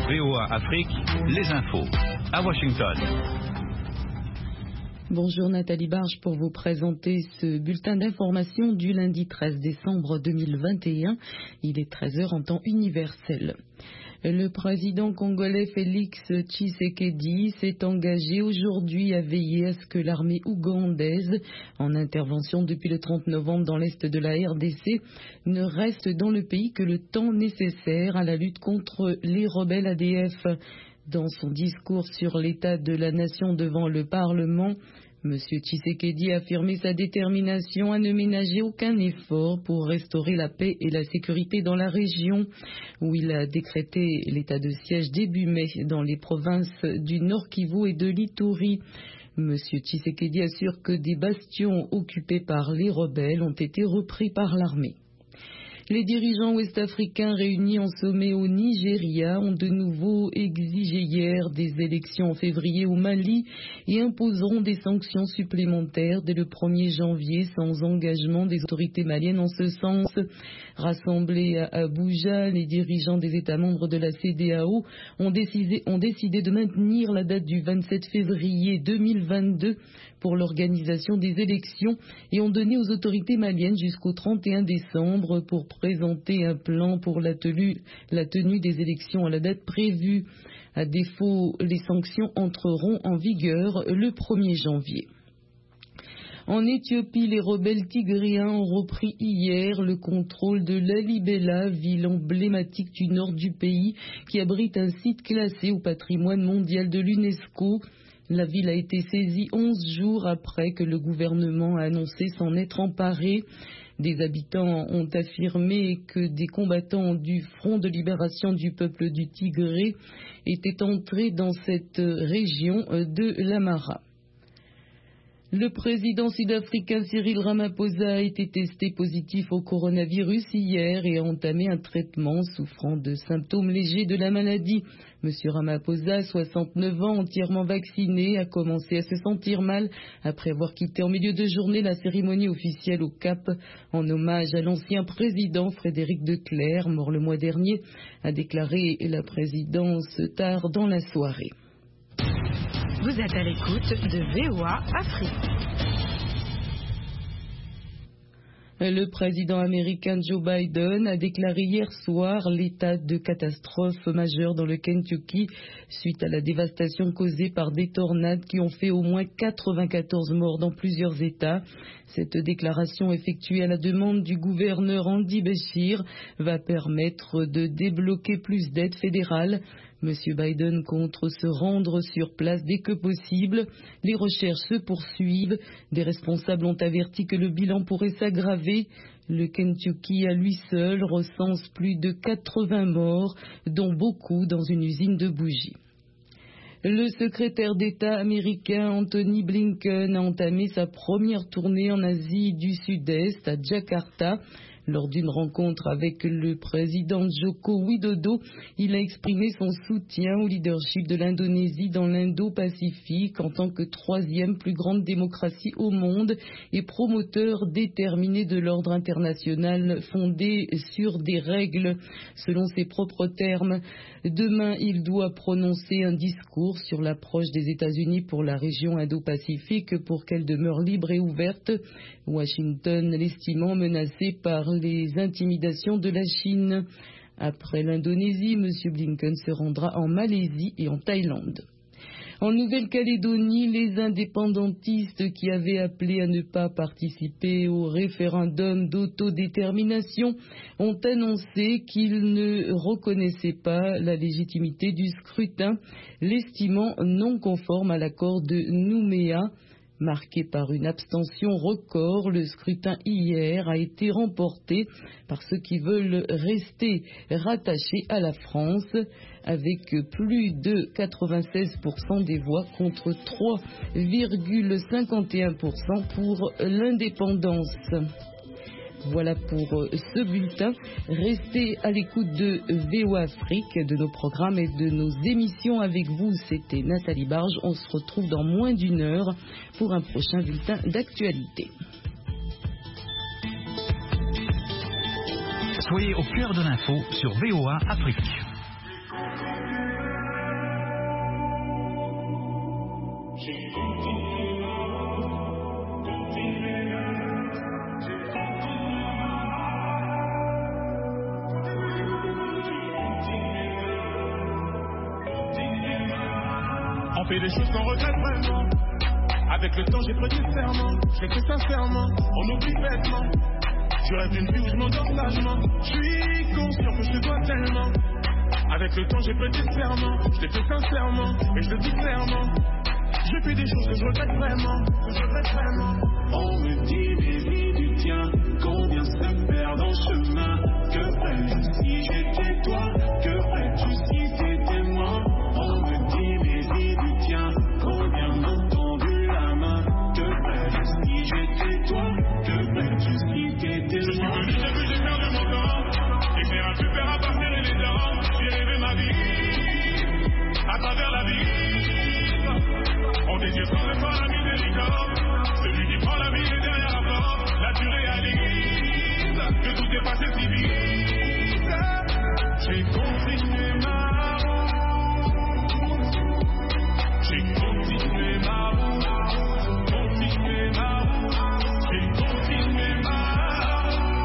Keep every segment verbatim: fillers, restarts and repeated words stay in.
V O A Afrique, les infos. À Washington. Bonjour Nathalie Barge pour vous présenter ce bulletin d'information du lundi treize décembre deux mille vingt et un. Il est treize heures en temps universel. Le président congolais Félix Tshisekedi s'est engagé aujourd'hui à veiller à ce que l'armée ougandaise, en intervention depuis le trente novembre dans l'est de la R D C, ne reste dans le pays que le temps nécessaire à la lutte contre les rebelles A D F. Dans son discours sur l'état de la nation devant le Parlement, M. Tshisekedi a affirmé sa détermination à ne ménager aucun effort pour restaurer la paix et la sécurité dans la région, où il a décrété l'état de siège début mai dans les provinces du Nord Kivu et de l'Ituri. M. Tshisekedi assure que des bastions occupés par les rebelles ont été repris par l'armée. Les dirigeants ouest-africains réunis en sommet au Nigeria ont de nouveau exigé hier des élections en février au Mali et imposeront des sanctions supplémentaires dès le premier janvier sans engagement des autorités maliennes en ce sens. Rassemblés à Abuja, les dirigeants des États membres de la C D A O ont décidé, ont décidé de maintenir la date du vingt-sept février deux mille vingt-deux pour l'organisation des élections et ont donné aux autorités maliennes jusqu'au trente et un décembre pour présenter un plan pour la tenue, la tenue des élections à la date prévue. À défaut, les sanctions entreront en vigueur le premier janvier. En Éthiopie, les rebelles tigréens ont repris hier le contrôle de Lalibela, ville emblématique du nord du pays qui abrite un site classé au patrimoine mondial de l'UNESCO. La ville a été saisie onze jours après que le gouvernement a annoncé s'en être emparé. Des habitants ont affirmé que des combattants du Front de libération du peuple du Tigré étaient entrés dans cette région de l'Amhara. Le président sud-africain Cyril Ramaphosa a été testé positif au coronavirus hier et a entamé un traitement souffrant de symptômes légers de la maladie. Monsieur Ramaphosa, soixante-neuf ans, entièrement vacciné, a commencé à se sentir mal après avoir quitté en milieu de journée la cérémonie officielle au Cap en hommage à l'ancien président Frédéric de Clercq, mort le mois dernier, a déclaré la présidence tard dans la soirée. Vous êtes à l'écoute de V O A Afrique. Le président américain Joe Biden a déclaré hier soir l'état de catastrophe majeure dans le Kentucky suite à la dévastation causée par des tornades qui ont fait au moins quatre-vingt-quatorze morts dans plusieurs États. Cette déclaration effectuée à la demande du gouverneur Andy Beshear va permettre de débloquer plus d'aides fédérales. Monsieur Biden compte se rendre sur place dès que possible. Les recherches se poursuivent. Des responsables ont averti que le bilan pourrait s'aggraver. Le Kentucky à lui seul recense plus de quatre-vingts morts, dont beaucoup dans une usine de bougies. Le secrétaire d'État américain Anthony Blinken a entamé sa première tournée en Asie du Sud-Est à Jakarta. Lors d'une rencontre avec le président Joko Widodo, il a exprimé son soutien au leadership de l'Indonésie dans l'Indo-Pacifique en tant que troisième plus grande démocratie au monde et promoteur déterminé de l'ordre international fondé sur des règles. Selon ses propres termes, demain il doit prononcer un discours sur l'approche des États-Unis pour la région Indo-Pacifique pour qu'elle demeure libre et ouverte, Washington l'estimant menacée par les intimidations de la Chine. Après l'Indonésie, M. Blinken se rendra en Malaisie et en Thaïlande. En Nouvelle-Calédonie, les indépendantistes qui avaient appelé à ne pas participer au référendum d'autodétermination ont annoncé qu'ils ne reconnaissaient pas la légitimité du scrutin, l'estimant non conforme à l'accord de Nouméa. Marqué par une abstention record, le scrutin hier a été remporté par ceux qui veulent rester rattachés à la France, avec plus de quatre-vingt-seize pour cent des voix contre trois virgule cinquante et un pour cent pour l'indépendance. Voilà pour ce bulletin. Restez à l'écoute de V O A Afrique, de nos programmes et de nos émissions avec vous. C'était Nathalie Barge. On se retrouve dans moins d'une heure pour un prochain bulletin d'actualité. Soyez au cœur de l'info sur V O A Afrique. On fait des choses qu'on regrette vraiment. Avec le temps j'ai pris du serment. Je l'ai fait sincèrement, on oublie bêtement. Je rêve d'une vie où je m'endors sagement. Je suis conscient que je te dois tellement. Avec le temps j'ai pris du serment. Je l'ai fait sincèrement, et je le dis clairement. Je fais des choses que je regrette vraiment, que je regrette vraiment. On me dit baby du tien, combien ça me perd dans le chemin. Que ferais-tu si j'étais toi? Que ferais-tu si t'étais moi? On me dit baby du tien, combien m'ont tendu la main. Que ferais-tu si j'étais toi? Que ferais-tu si t'étais moi? Je suis venu, j'ai vu, j'ai perdu mon temps. Et j'ai un super à partir et les dents. J'ai rêvé ma vie, à travers la vie. On est Dieu sans le pas la miséricorde. Celui qui prend la vie est derrière la porte. Là tu réalises que tout est passé si vite. J'ai continué ma route. J'ai continué ma route. Continué ma route. J'ai continué ma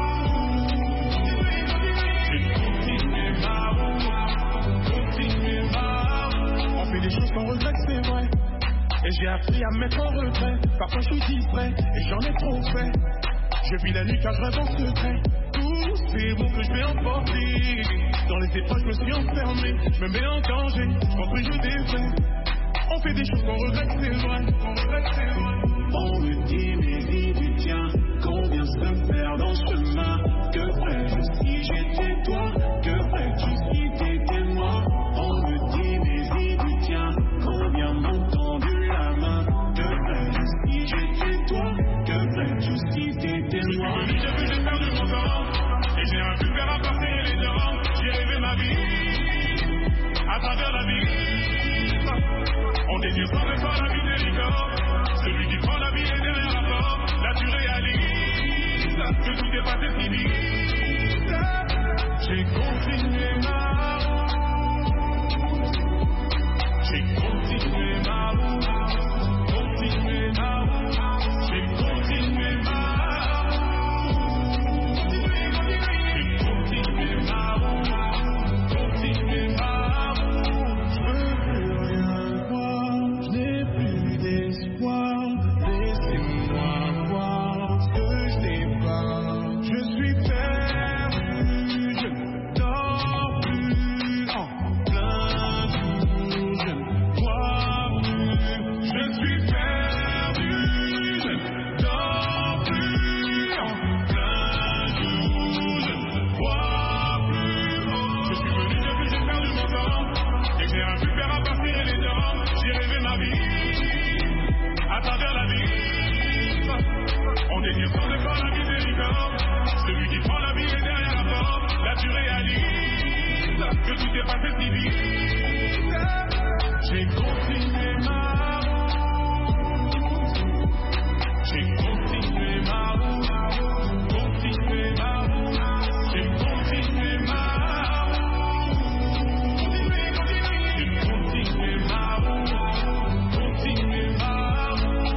route. J'ai continué ma route. Continué ma route. On fait des choses qu'on regrette, c'est vrai. Et j'ai appris à me mettre en retrait. Parfois je suis distrait et j'en ai trop fait. Je vis la nuit car je rêve en secret. Tous ces mots que je vais emporter. Dans les épreuves je me suis enfermé. Je me mets en danger, je construis, je défais. On fait des choses qu'on regrette, c'est vrai. On regrette, c'est vrai. On me dit mes vies du tien, combien ça me perd dans ce chemin. Que ferais-tu si j'étais toi? Que ferais-tu si t'étais moi? On me dit mes vies du tien, combien m'ont tendu la main. Que ferais-tu si j'étais toi? Que ferais-tu si t'étais moi? Je suis venu, j'ai vu, j'ai perdu mon temps. Et j'ai un super à partir les dents. J'ai rêvé ma vie, à travers la vie. On est Dieu sans le pas la miséricorde. Celui qui prend la vie est derrière la porte. Là tu réalises que tout est passé si vite. J'ai continué ma route. J'ai continué ma route. Continué ma route. J'ai continué ma route. J'ai continué ma route. Continué ma route. Je veux plus rien voir. Je n'ai plus d'espoir. Laissez-moi voir ce que je n'ai pas. Je suis perdu. Je ne dors plus en plein jour. Je ne vois plus. Je suis perdu. Je ne dors plus en plein jour. Je ne vois plus. Je suis venu, j'ai vu, j'ai perdu mon temps. Et j'ai un super à partir et les dents. J'ai rêvé ma vie, à travers la vie. On est Dieu sans le pas la miséricorde. Celui qui prend la vie est derrière la porte. Là tu réalises que tout est passé si vite. J'ai continué ma route. J'ai continué ma route. Continué ma route. J'ai continué ma route. J'ai continué ma route. Continué ma route.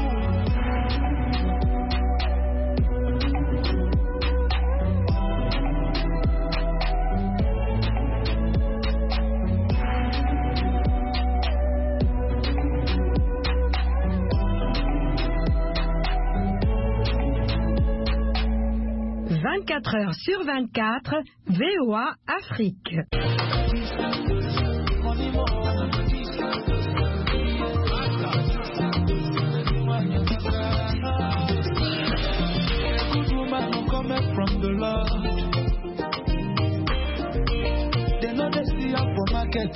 vingt-quatre heures sur vingt-quatre, V O A Afrique. Good woman who come from the Lord. They know they see her for market.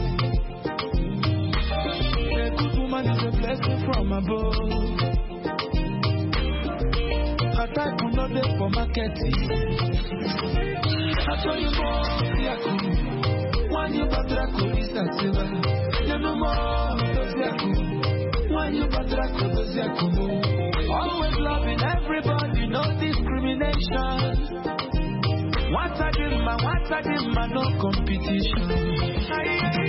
A good woman is a blessing from above. Attack will not there for marketing. I tell you more, Yaku. One you batra kulisa tiba. You know more, Yaku. One you batra kulisa Yaku. Always loving everybody, no discrimination. What's a dimma, what's a dimma, no competition.